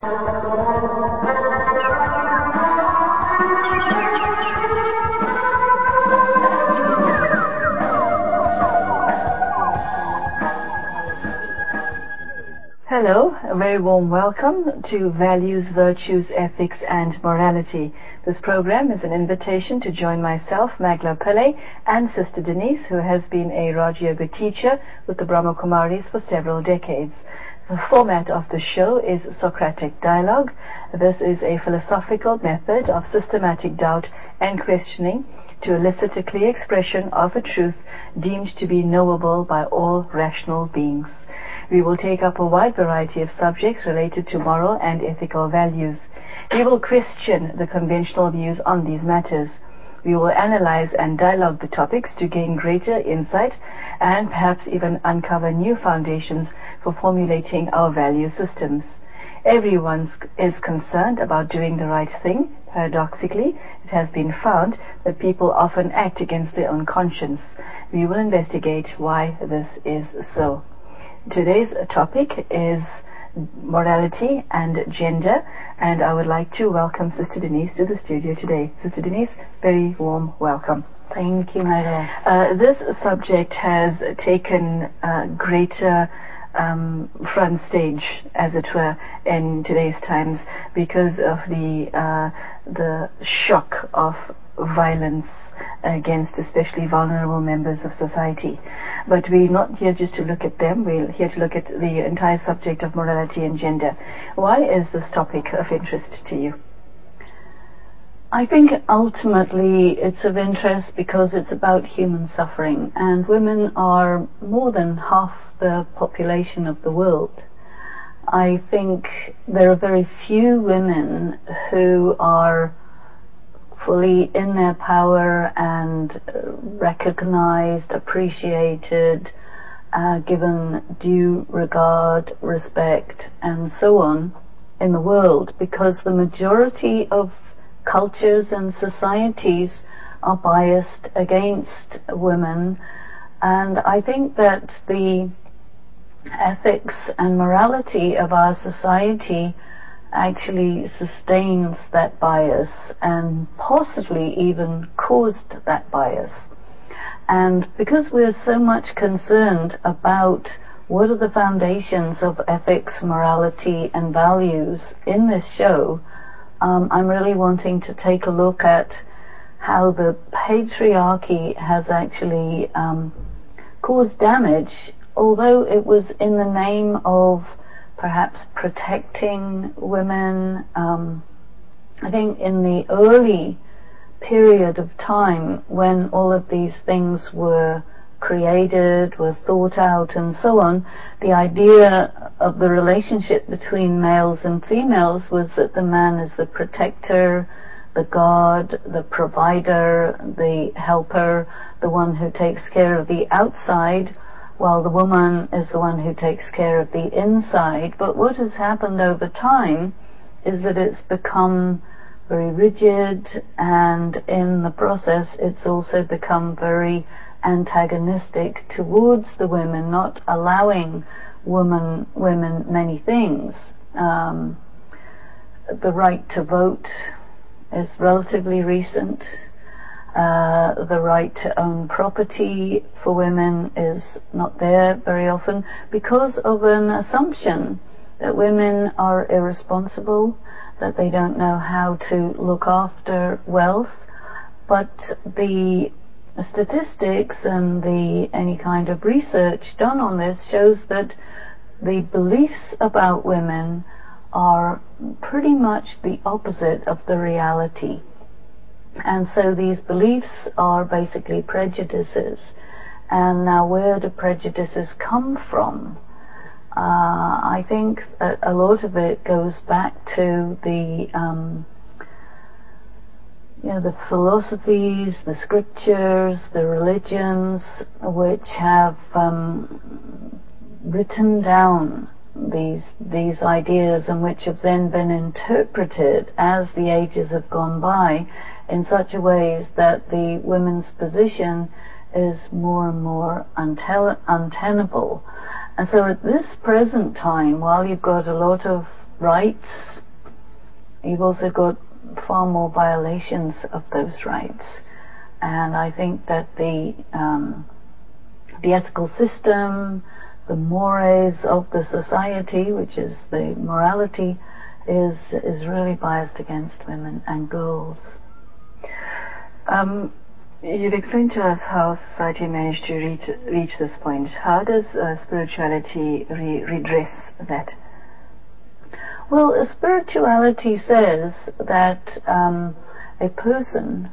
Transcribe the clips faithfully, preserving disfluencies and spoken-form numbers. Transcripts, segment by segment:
Hello, a very warm welcome to Values, Virtues, Ethics and Morality. This program is an invitation to join myself, Magla Pillay, and Sister Denise, who has been a Raj Yoga teacher with the Brahma Kumaris for several decades. The format of the show is Socratic Dialogue. This is a philosophical method of systematic doubt and questioning to elicit a clear expression of a truth deemed to be knowable by all rational beings. We will take up a wide variety of subjects related to moral and ethical values. We will question the conventional views on these matters. We will analyze and dialogue the topics to gain greater insight and perhaps even uncover new foundations for formulating our value systems. Everyone is concerned about doing the right thing. Paradoxically, it has been found that people often act against their own conscience. We will investigate why this is so. Today's topic is morality and gender, and I would like to welcome Sister Denise to the studio today. Sister Denise, very warm welcome. Thank you, Magla. Uh, this subject has taken uh, greater um, front stage, as it were, in today's times because of the uh, the shock of violence against especially vulnerable members of society. But we're not here just to look at them, we're here to look at the entire subject of morality and gender. Why is this topic of interest to you? I think ultimately it's of interest because it's about human suffering, and women are more than half the population of the world. I think there are very few women who are fully in their power and recognized, appreciated, uh, given due regard, respect, and so on in the world, because the majority of cultures and societies are biased against women. And I think that the ethics and morality of our society actually sustains that bias and possibly even caused that bias. And because we're so much concerned about what are the foundations of ethics, morality and values in this show, um, I'm really wanting to take a look at how the patriarchy has actually um, caused damage, although it was in the name of perhaps protecting women. Um, I think in the early period of time when all of these things were created, were thought out and so on, the idea of the relationship between males and females was that the man is the protector, the guard, the provider, the helper, the one who takes care of the outside, while the woman is the one who takes care of the inside. But what has happened over time is that it's become very rigid, and in the process it's also become very antagonistic towards the women, not allowing women, women many things. Um, the right to vote is relatively recent. Uh, the right to own property for women is not there very often because of an assumption that women are irresponsible, that they don't know how to look after wealth. But the statistics and the any kind of research done on this shows that the beliefs about women are pretty much the opposite of the reality. And so these beliefs are basically prejudices. And now where do prejudices come from? Uh, I think a, a lot of it goes back to the, um, you know, the philosophies, the scriptures, the religions, which have um, written down these these ideas, and which have then been interpreted as the ages have gone by in such a ways that the women's position is more and more untel- untenable. And so at this present time, while you've got a lot of rights, you've also got far more violations of those rights. And I think that the um, the ethical system, the mores of the society, which is the morality, is is really biased against women and girls. Um, you've explained to us how society managed to reach, reach this point. How does uh, spirituality re- redress that? Well, spirituality says that um, a person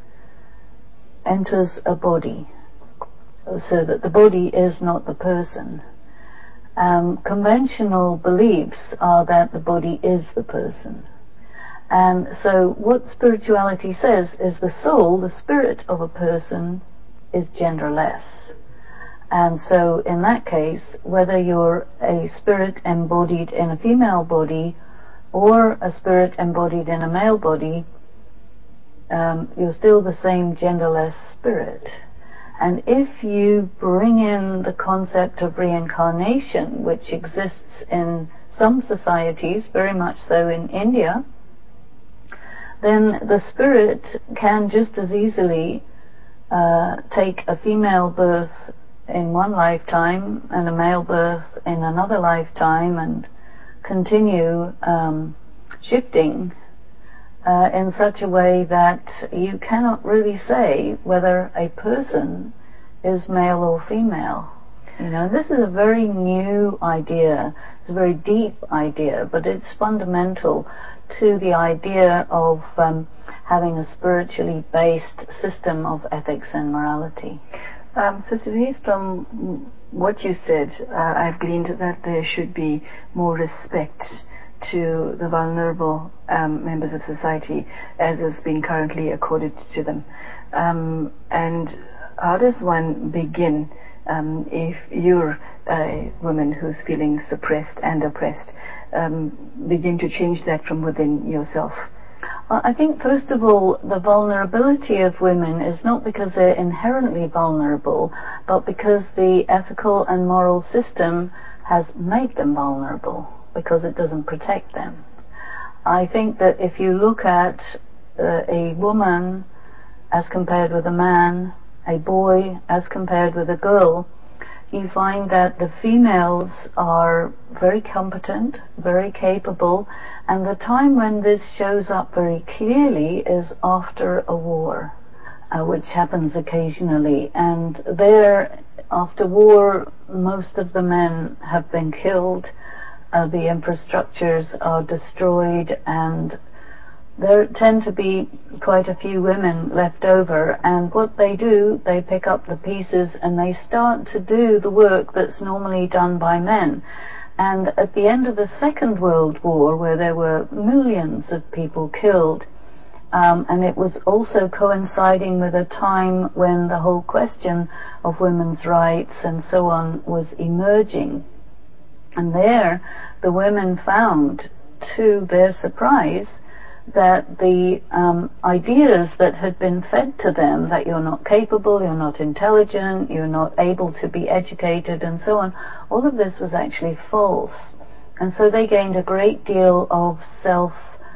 enters a body, so that the body is not the person. Um, conventional beliefs are that the body is the person. And so what spirituality says is the soul, the spirit of a person, is genderless. And so in that case, whether you're a spirit embodied in a female body or a spirit embodied in a male body, um, you're still the same genderless spirit. And if you bring in the concept of reincarnation, which exists in some societies, very much so in India, then the spirit can just as easily uh, take a female birth in one lifetime and a male birth in another lifetime and continue um, shifting uh, in such a way that you cannot really say whether a person is male or female. You know, this is a very new idea. It's a very deep idea, but it's fundamental to the idea of um, having a spiritually based system of ethics and morality. Um, Sister Denise, from what you said, uh, I've gleaned that there should be more respect to the vulnerable um, members of society as is being currently accorded to them. Um, and how does one begin um, if you're a woman who's feeling suppressed and oppressed, um, begin to change that from within yourself? Well, I think, first of all, the vulnerability of women is not because they're inherently vulnerable, but because the ethical and moral system has made them vulnerable, because it doesn't protect them. I think that if you look at uh, a woman as compared with a man, a boy as compared with a girl, you find that the females are very competent, very capable, and the time when this shows up very clearly is after a war, uh, which happens occasionally. And there, after war, most of the men have been killed, uh, the infrastructures are destroyed, and there tend to be quite a few women left over, and what they do, they pick up the pieces and they start to do the work that's normally done by men. And at the end of the Second World War, where there were millions of people killed, um, and it was also coinciding with a time when the whole question of women's rights and so on was emerging. And there, the women found, to their surprise, that the um, ideas that had been fed to them, that you're not capable, you're not intelligent, you're not able to be educated and so on, all of this was actually false. And so they gained a great deal of self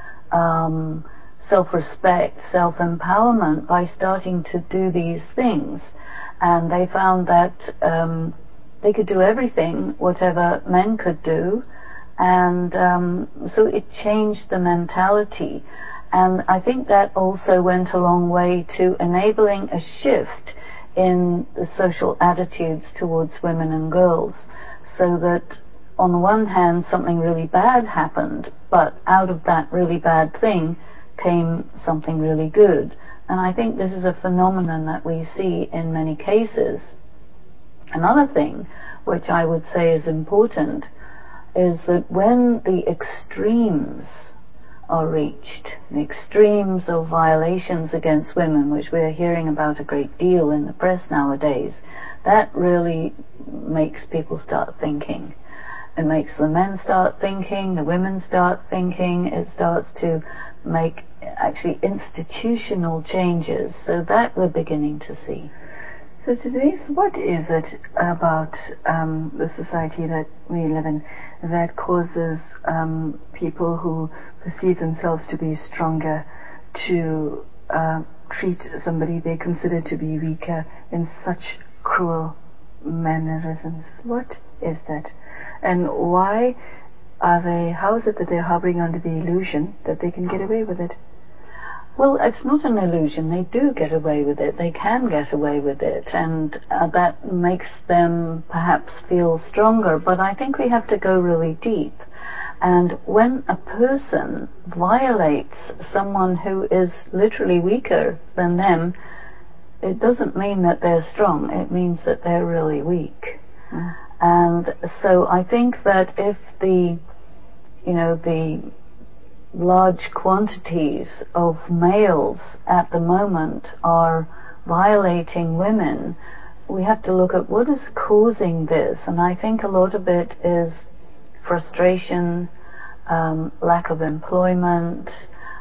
um, self-respect, self-empowerment by starting to do these things. And they found that um, they could do everything, whatever men could do, and um, so it changed the mentality. And I think that also went a long way to enabling a shift in the social attitudes towards women and girls, so that on the one hand something really bad happened, but out of that really bad thing came something really good. And I think this is a phenomenon that we see in many cases. Another thing which I would say is important is that when the extremes are reached, the extremes of violations against women, which we're hearing about a great deal in the press nowadays, that really makes people start thinking. It makes the men start thinking, the women start thinking, it starts to make actually institutional changes. So that we're beginning to see. Sister Denise, what is it about um, the society that we live in that causes um, people who perceive themselves to be stronger to uh, treat somebody they consider to be weaker in such cruel mannerisms? What is that? And why are they, how is it that they're harboring under the illusion that they can get away with it? Well, it's not an illusion. They do get away with it. They can get away with it, and uh, that makes them perhaps feel stronger. But I think we have to go really deep. And when a person violates someone who is literally weaker than them, it doesn't mean that they're strong. It means that they're really weak. Mm. And so I think that if the, you know, the large quantities of males at the moment are violating women, we have to look at what is causing this. And I think a lot of it is frustration, um, lack of employment,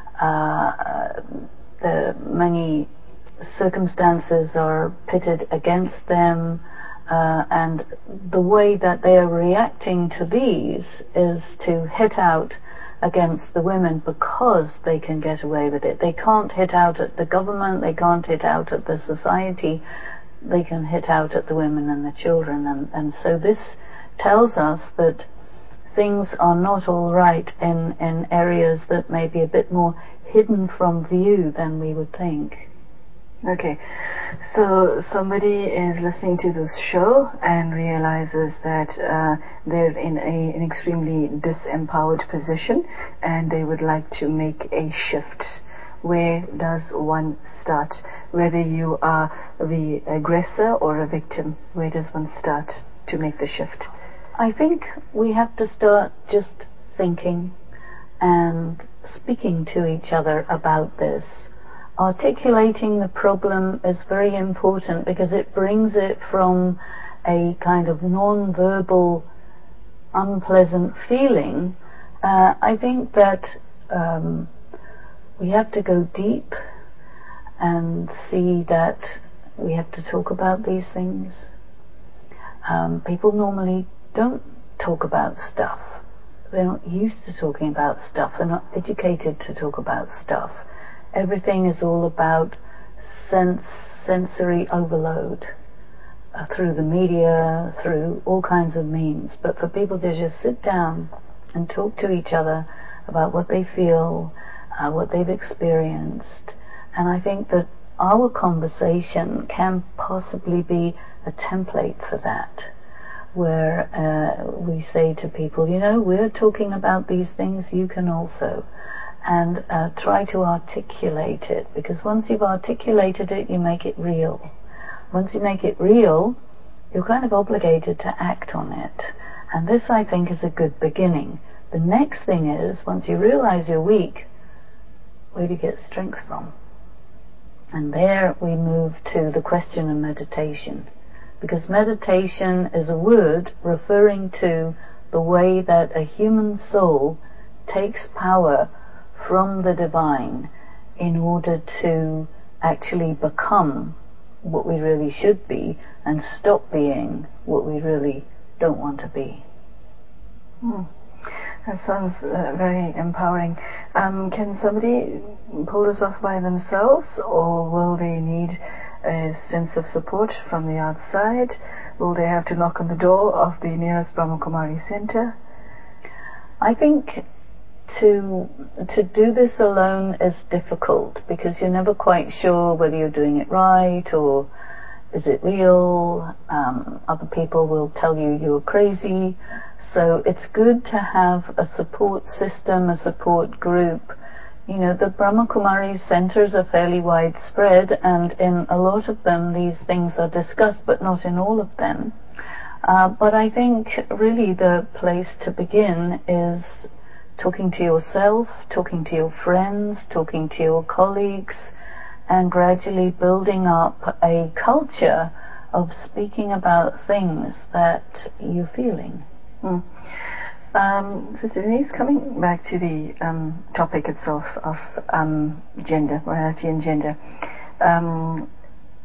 uh, the many circumstances are pitted against them, uh, and the way that they are reacting to these is to hit out against the women because they can get away with it. They can't hit out at the government, they can't hit out at the society, they can hit out at the women and the children. And, and so this tells us that things are not all right in, in areas that may be a bit more hidden from view than we would think. Okay, so somebody is listening to this show and realizes that uh, they're in a, an extremely disempowered position and they would like to make a shift. Where does one start? Whether you are the aggressor or a victim, where does one start to make the shift? I think we have to start just thinking and speaking to each other about this. Articulating the problem is very important because it brings it from a kind of non-verbal, unpleasant feeling. Uh, I think that um, we have to go deep and see that we have to talk about these things. Um, people normally don't talk about stuff. They're not used to talking about stuff. They're not educated to talk about stuff. Everything is all about sense, sensory overload uh, through the media, through all kinds of means. But for people to just sit down and talk to each other about what they feel, uh, what they've experienced, and I think that our conversation can possibly be a template for that, where uh, we say to people, you know, we're talking about these things, you can also. And uh, try to articulate it, because once you've articulated it, you make it real. Once you make it real, you're kind of obligated to act on it. And this, I think, is a good beginning. The next thing is, once you realize you're weak, where do you get strength from? And there we move to the question of meditation. Because meditation is a word referring to the way that a human soul takes power from the divine in order to actually become what we really should be and stop being what we really don't want to be. Hmm. That sounds uh, very empowering. Um, can somebody pull this off by themselves, or will they need a sense of support from the outside? Will they have to knock on the door of the nearest Brahma Kumari center? I think to to do this alone is difficult, because you're never quite sure whether you're doing it right or is it real. Um, other people will tell you you're crazy. So it's good to have a support system, a support group. You know, the Brahma Kumari centers are fairly widespread, and in a lot of them these things are discussed, but not in all of them. Uh, but I think really the place to begin is talking to yourself, talking to your friends, talking to your colleagues, and gradually building up a culture of speaking about things that you're feeling. Hmm. Um, Sister Denise, coming back to the um, topic itself of um, gender, morality and gender, um,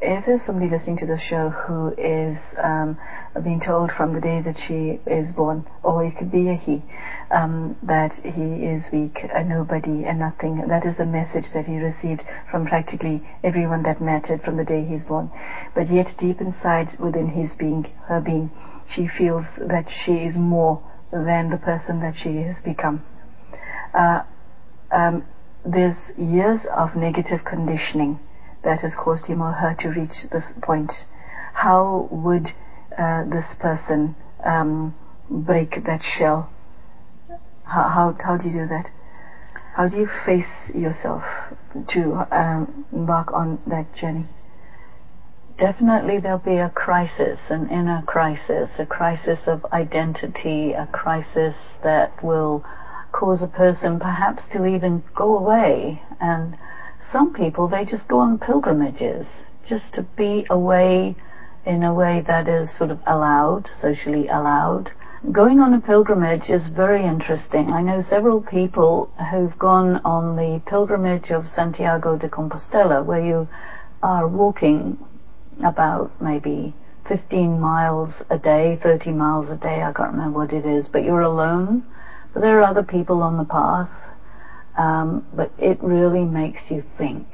if there's somebody listening to the show who is um, being told from the day that she is born, or it could be a he, um, that he is weak, a nobody, a nothing, that is the message that he received from practically everyone that mattered from the day he's born. But yet deep inside within his being, her being, she feels that she is more than the person that she has become. Uh, um, there's years of negative conditioning that has caused him or her to reach this point. How would uh, this person um, break that shell? How, how how do you do that? How do you face yourself to um, embark on that journey? Definitely there'll be a crisis, an inner crisis, a crisis of identity, a crisis that will cause a person perhaps to even go away. And some people, they just go on pilgrimages just to be away in a way that is sort of allowed, socially allowed. Going on a pilgrimage is very interesting. I know several people who've gone on the pilgrimage of Santiago de Compostela, where you are walking about maybe fifteen miles a day, thirty miles a day, I can't remember what it is, but you're alone. But there are other people on the path. Um, but it really makes you think.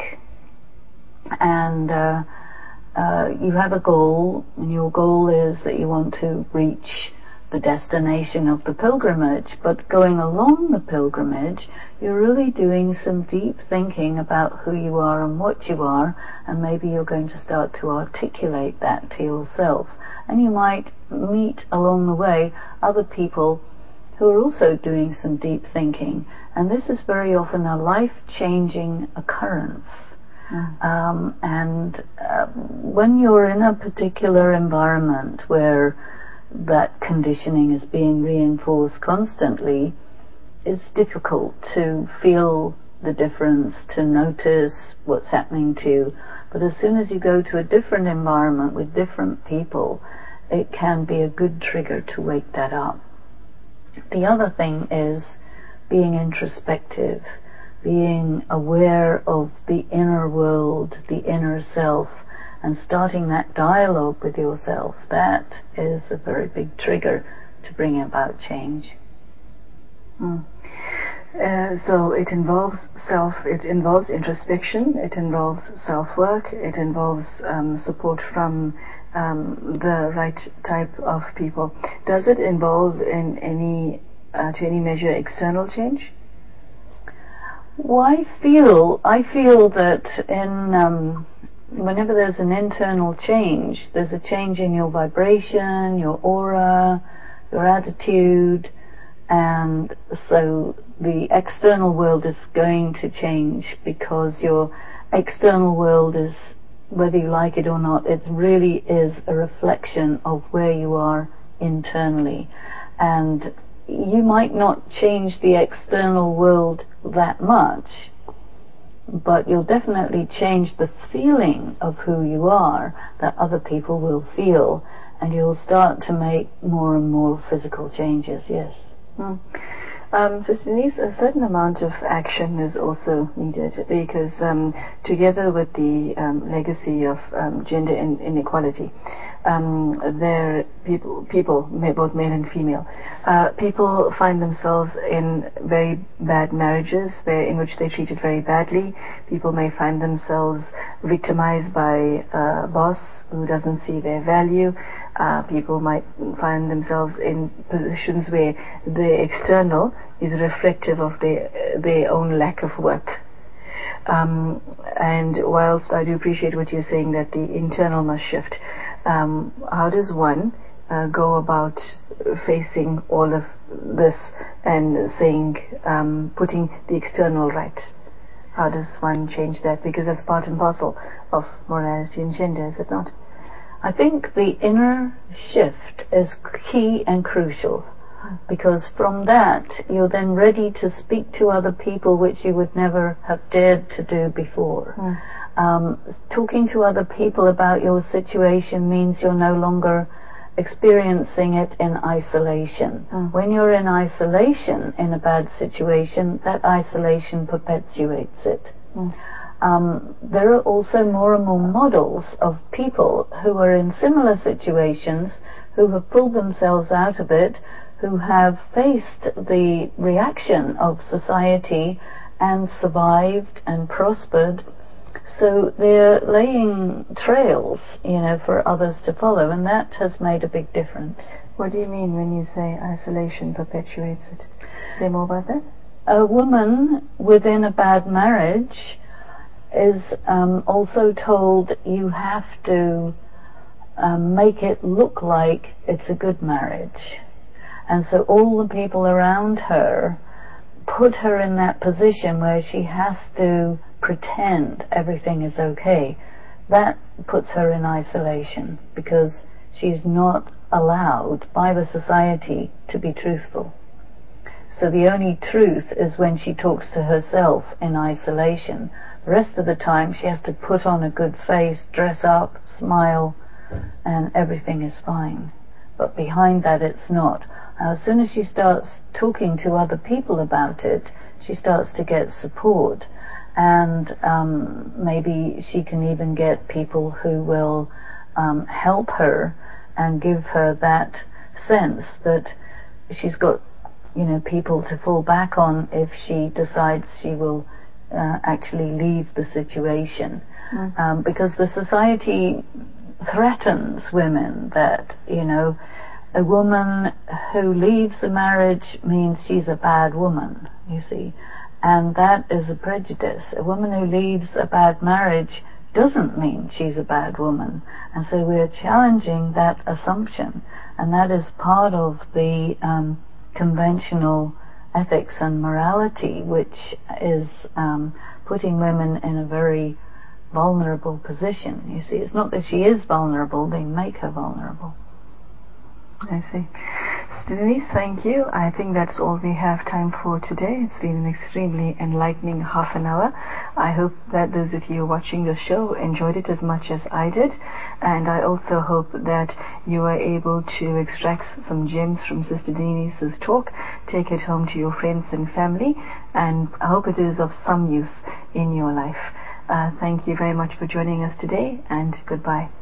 And uh, uh, you have a goal, and your goal is that you want to reach the destination of the pilgrimage. But going along the pilgrimage, you're really doing some deep thinking about who you are and what you are, and maybe you're going to start to articulate that to yourself. And you might meet along the way other people who are also doing some deep thinking, and this is very often a life-changing occurrence. Mm. Um, and uh, when you're in a particular environment where that conditioning is being reinforced constantly, it's difficult to feel the difference, to notice what's happening to you. But as soon as you go to a different environment with different people, it can be a good trigger to wake that up. The other thing is being introspective, being aware of the inner world, the inner self, and starting that dialogue with yourself. That is a very big trigger to bring about change. Mm. Uh, so it involves self, it involves introspection, it involves self-work, it involves um, support from um, the right type of people. Does it involve in any, uh, to any measure, external change? Well, I feel, I feel that in um, whenever there's an internal change, there's a change in your vibration, your aura, your attitude, and so the external world is going to change, because your external world is, whether you like it or not, it really is a reflection of where you are internally. And you might not change the external world that much, but you'll definitely change the feeling of who you are that other people will feel, and you'll start to make more and more physical changes, yes. Mm. Um, Sister Denise, a certain amount of action is also needed, because um, together with the um, legacy of um, gender in- inequality, um, there people, people, both male and female, uh, people find themselves in very bad marriages where, in which they're treated very badly. People may find themselves victimized by a boss who doesn't see their value. Uh, people might find themselves in positions where the external is reflective of their their own lack of worth. Um, and whilst I do appreciate what you're saying, that the internal must shift, um, how does one uh, go about facing all of this and saying, um, putting the external right? How does one change that? Because that's part and parcel of morality and gender, is it not? I think the inner shift is key and crucial, because from that you're then ready to speak to other people, which you would never have dared to do before. Mm. Um, talking to other people about your situation means you're no longer experiencing it in isolation. Mm. When you're in isolation in a bad situation, that isolation perpetuates it. Mm. um, there are also more and more models of people who are in similar situations, who have pulled themselves out of it, who have faced the reaction of society and survived and prospered. So they're laying trails, you know, for others to follow, and that has made a big difference. What do you mean when you say isolation perpetuates it? Say more about that. A woman within a bad marriage is um, also told you have to um, make it look like it's a good marriage. And so all the people around her put her in that position where she has to pretend everything is okay. That puts her in isolation because she's not allowed by the society to be truthful. So the only truth is when she talks to herself in isolation. The rest of the time she has to put on a good face, dress up, smile, and everything is fine. But behind that it's not. Now, as soon as she starts talking to other people about it, she starts to get support, and um, maybe she can even get people who will um, help her and give her that sense that she's got, you know, people to fall back on if she decides she will uh, actually leave the situation. Mm. Um, because the society threatens women that, you know, a woman who leaves a marriage means she's a bad woman, you see. And that is a prejudice. A woman who leaves a bad marriage doesn't mean she's a bad woman. And so we're challenging that assumption. And that is part of the um, conventional ethics and morality, which is um, putting women in a very vulnerable position. You see, it's not that she is vulnerable, they make her vulnerable. I see. Sister Denise, thank you. I think that's all we have time for today. It's been an extremely enlightening half an hour. I hope that those of you watching the show enjoyed it as much as I did, and I also hope that you were able to extract some gems from Sister Denise's talk, take it home to your friends and family, and I hope it is of some use in your life. Uh, thank you very much for joining us today, and goodbye.